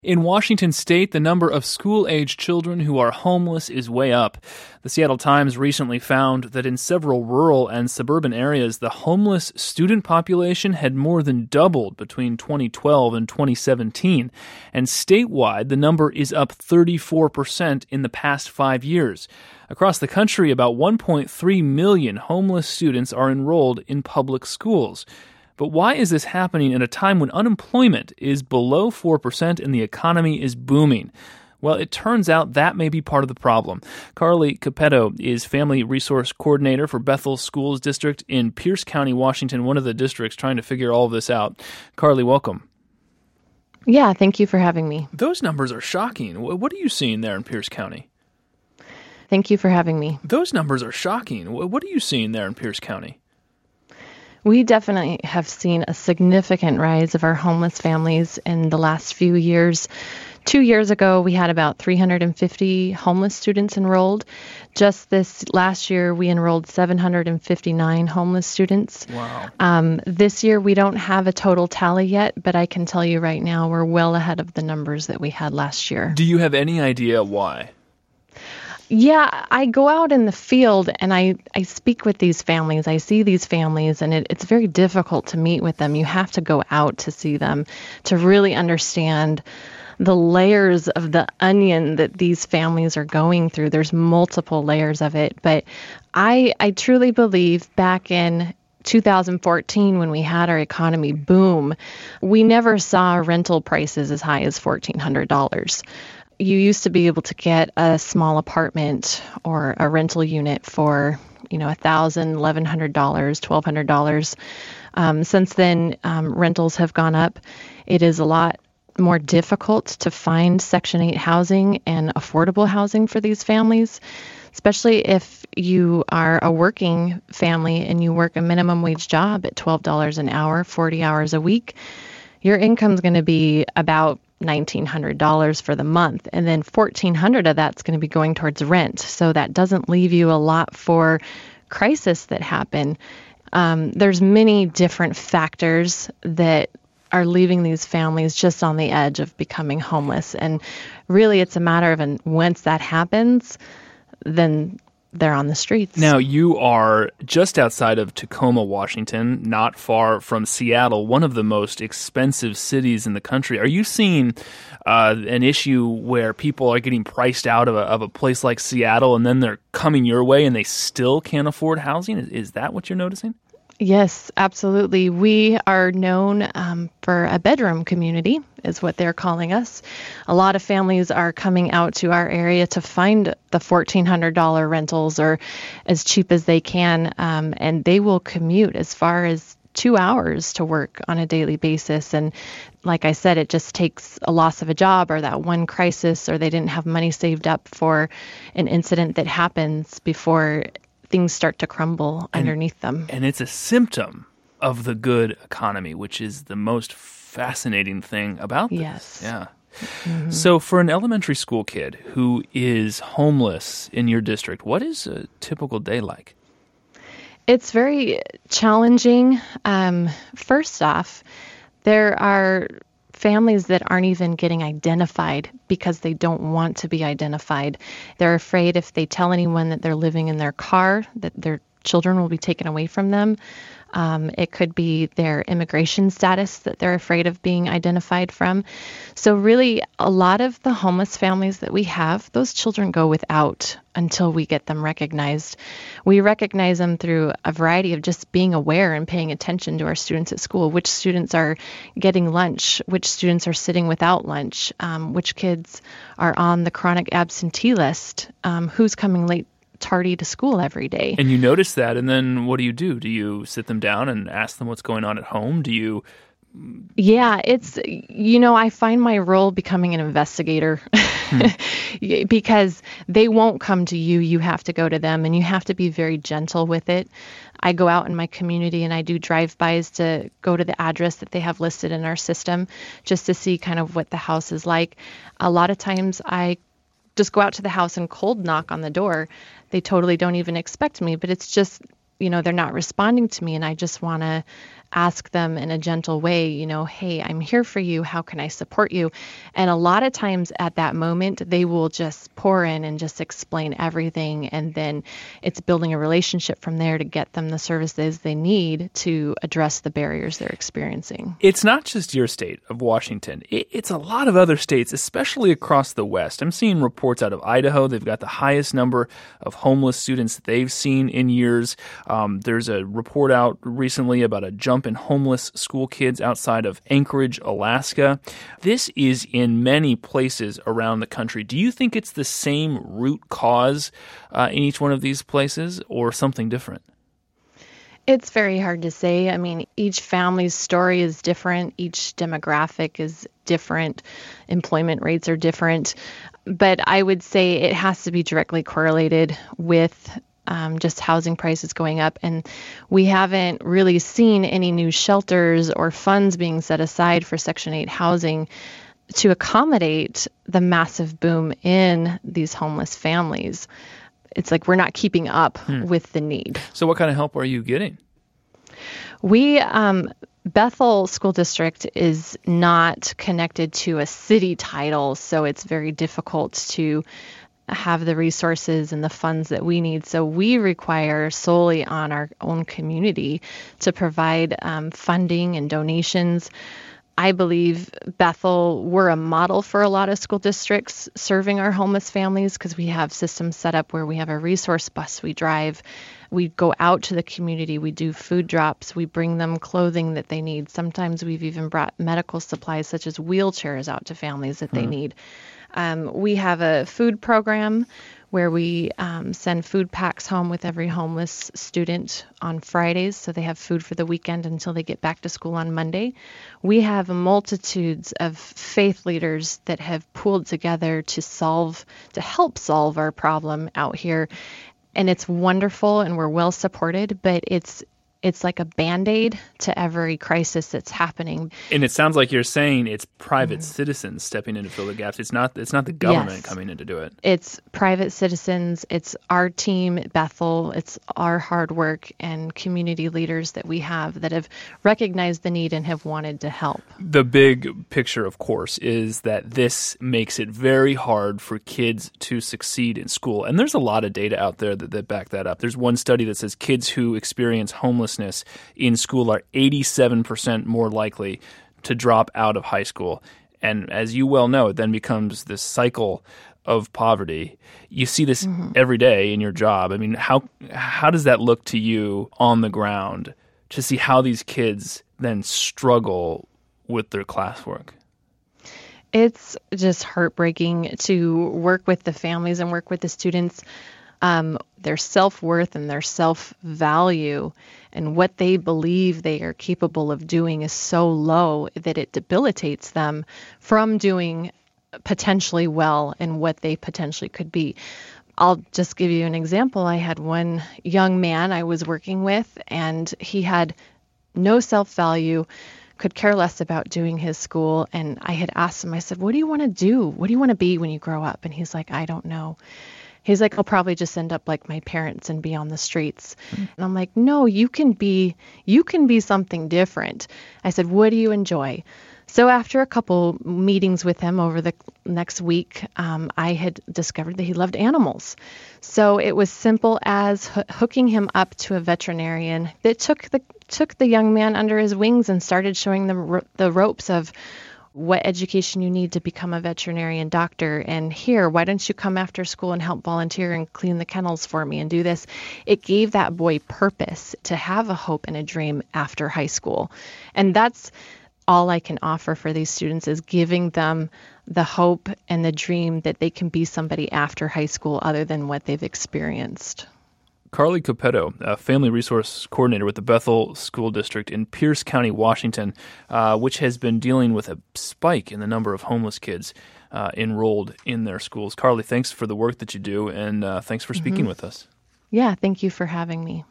In Washington state, the number of school-age children who are homeless is way up. The Seattle Times recently found that in several rural and suburban areas, the homeless student population had more than doubled between 2012 and 2017. And statewide, the number is up 34% in the past 5 years. Across the country, about 1.3 million homeless students are enrolled in public schools. But why is this happening at a time when unemployment is below 4% and the economy is booming? Well, it turns out that may be part of the problem. Carly Capetto is Family Resource Coordinator for Bethel Schools District in Pierce County, Washington, one of the districts trying to figure all of this out. Carly, welcome. Yeah, thank you for having me. Those numbers are shocking. What are you seeing there in Pierce County? Thank you for having me. Those numbers are shocking. What are you seeing there in Pierce County? We definitely have seen a significant rise of our homeless families in the last few years. 2 years ago, we had about 350 homeless students enrolled. Just this last year, we enrolled 759 homeless students. Wow. This year, we don't have a total tally yet, but I can tell you right now, we're well ahead of the numbers that we had last year. Do you have any idea why? Yeah, I go out in the field and I speak with these families. I see these families, and it's very difficult to meet with them. You have to go out to see them to really understand the layers of the onion that these families are going through. There's multiple layers of it. But I truly believe back in 2014, when we had our economy boom, we never saw rental prices as high as $1,400. You used to be able to get a small apartment or a rental unit for, $1,000, $1,100, $1,200. Since then, rentals have gone up. It is a lot more difficult to find Section 8 housing and affordable housing for these families, especially if you are a working family and you work a minimum wage job at $12 an hour, 40 hours a week. Your income is going to be about $1,900 for the month, and then $1,400 of that's going to be going towards rent. So that doesn't leave you a lot for crisis that happen. There's many different factors that are leaving these families just on the edge of becoming homeless. And really, it's a matter of once that happens, then they're on the streets. Now, you are just outside of Tacoma, Washington, not far from Seattle, one of the most expensive cities in the country. Are you seeing an issue where people are getting priced out of a place like Seattle, and then they're coming your way and they still can't afford housing? Is that what you're noticing? Yes, absolutely. We are known for a bedroom community, is what they're calling us. A lot of families are coming out to our area to find the $1,400 rentals, or as cheap as they can, and they will commute as far as 2 hours to work on a daily basis. And like I said, it just takes a loss of a job or that one crisis, or they didn't have money saved up for an incident that happens before things start to crumble underneath them. And it's a symptom of the good economy, which is the most fascinating thing about this. Yes. Yeah. Mm-hmm. So for an elementary school kid who is homeless in your district, what is a typical day like? It's very challenging. First off, there are families that aren't even getting identified because they don't want to be identified. They're afraid if they tell anyone that they're living in their car, that their children will be taken away from them. It could be their immigration status that they're afraid of being identified from. So really, a lot of the homeless families that we have, those children go without until we get them recognized. We recognize them through a variety of just being aware and paying attention to our students at school, which students are getting lunch, which students are sitting without lunch, which kids are on the chronic absentee list, who's coming late tardy to school every day. And you notice that, and then what do? Do you sit them down and ask them what's going on at home? Do you... Yeah, it's, I find my role becoming an investigator because they won't come to you. You have to go to them, and you have to be very gentle with it. I go out in my community and I do drive-bys to go to the address that they have listed in our system just to see kind of what the house is like. A lot of times I just go out to the house and cold knock on the door. They totally don't even expect me, but it's just they're not responding to me, and I just want to ask them in a gentle way, hey, I'm here for you. How can I support you? And a lot of times at that moment, they will just pour in and just explain everything. And then it's building a relationship from there to get them the services they need to address the barriers they're experiencing. It's not just your state of Washington. It's a lot of other states, especially across the West. I'm seeing reports out of Idaho. They've got the highest number of homeless students they've seen in years. There's a report out recently about a jump in homeless school kids outside of Anchorage, Alaska. This is in many places around the country. Do you think it's the same root cause in each one of these places or something different? It's very hard to say. I mean, each family's story is different. Each demographic is different. Employment rates are different. But I would say it has to be directly correlated with just housing prices going up. And we haven't really seen any new shelters or funds being set aside for Section 8 housing to accommodate the massive boom in these homeless families. It's like we're not keeping up with the need. So what kind of help are you getting? Bethel School District is not connected to a city title, so it's very difficult to have the resources and the funds that we need. So we require solely on our own community to provide funding and donations. I believe Bethel, we're a model for a lot of school districts serving our homeless families because we have systems set up where we have a resource bus we drive. We go out to the community. We do food drops. We bring them clothing that they need. Sometimes we've even brought medical supplies such as wheelchairs out to families that they need. We have a food program where we send food packs home with every homeless student on Fridays, so they have food for the weekend until they get back to school on Monday. We have multitudes of faith leaders that have pooled together to help solve our problem out here. And it's wonderful and we're well supported, but it's like a Band-Aid to every crisis that's happening. And it sounds like you're saying it's private citizens stepping in to fill the gaps. It's not the government coming in to do it. It's private citizens. It's our team at Bethel. It's our hard work and community leaders that we have that have recognized the need and have wanted to help. The big picture, of course, is that this makes it very hard for kids to succeed in school. And there's a lot of data out there that back that up. There's one study that says kids who experience homelessness in school are 87% more likely to drop out of high school. And as you well know, it then becomes this cycle of poverty. You see this every day in your job. I mean, how does that look to you on the ground to see how these kids then struggle with their classwork? It's just heartbreaking to work with the families and work with the students. Their self-worth and their self-value and what they believe they are capable of doing is so low that it debilitates them from doing potentially well in what they potentially could be. I'll just give you an example. I had one young man I was working with, and he had no self-value, could care less about doing his school. And I had asked him, I said, what do you want to do? What do you want to be when you grow up? And he's like, I don't know. He's like, I'll probably just end up like my parents and be on the streets. And I'm like, no, you can be something different. I said, what do you enjoy? So after a couple meetings with him over the next week, I had discovered that he loved animals. So it was simple as hooking him up to a veterinarian that took the young man under his wings and started showing them the ropes of what education you need to become a veterinarian doctor. And here, why don't you come after school and help volunteer and clean the kennels for me and do this? It gave that boy purpose to have a hope and a dream after high school. And that's all I can offer for these students, is giving them the hope and the dream that they can be somebody after high school other than what they've experienced. Carly Capetto, a family resource coordinator with the Bethel School District in Pierce County, Washington, which has been dealing with a spike in the number of homeless kids enrolled in their schools. Carly, thanks for the work that you do, and thanks for speaking with us. Yeah, thank you for having me.